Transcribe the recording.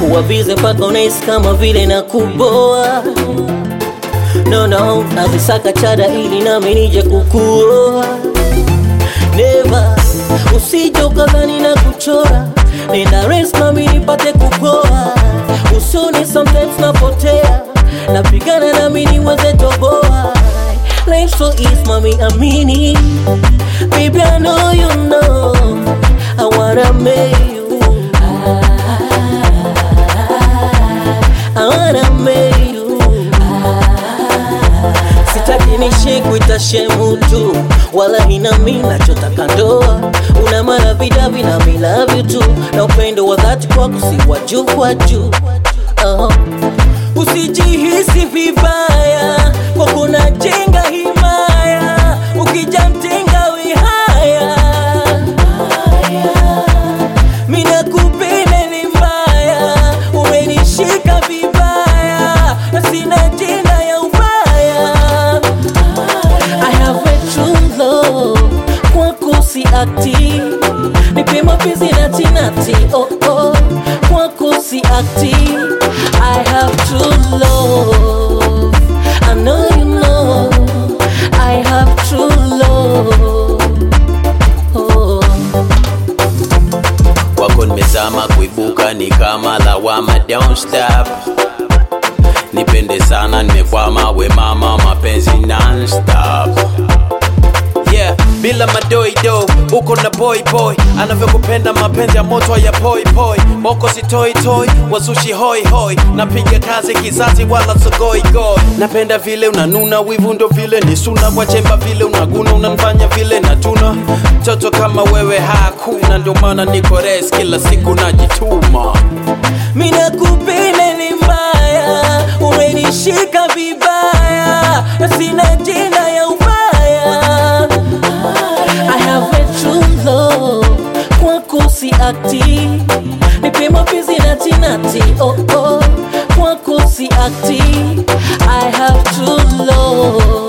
kuwa bize paka unaisi kama vile na kuboa. No, nazisaka chada ili nami nije kukuoa. Never, usije ukadhani na kuchora. Nenda rest nami nipate kupoa. Usoni sometimes napotea, napigana nami niweze toboa. Life so easy, mami, amini. Baby, I know you know I wanna make you. I wanna make you. Sitaki nishi kuitashe mtu, wala hina mimi nachotaka ndoa. Una maravidavi na me love you too, na upendo wa dhati kwako si wa juu kwa juu. Usijihisi vibaya kwa kuna jenga himaya, ukijamtenga wihaya. Mina kupenda ni mbaya, umenishika vibaya, na sina jina ya ubaya. I have a true love, kwako si akti. Nipe mapenzi nati nati, oh oh, kwako si akti. I have true love, I know you know. I have true love, oh. Wako nimezama kuibuka ni kama lawama, don't stop. Nipende sana nimekwama we mama, mapenzi non-stop. Yeah, bila madoido, uko na boy anavyokupenda mapenzi ya moto ya poi. Moko si toi, wasushi hoi. Napiga kazi kizazi wala sogoi. Napenda vile unanuna, wivu ndo vile ni suna. Kwa chemba vile unaguna, unanifanya vile natuna. Toto kama wewe hakuna, ndio maana niko res kila siku najituma. Mina kupenda ni mbaya, umenishika vibaya, na sina jina ya ubaya. I have a true love, kwako si akti. Nipe mapenzi nati nati, oh oh, kwako si akti. I have true love.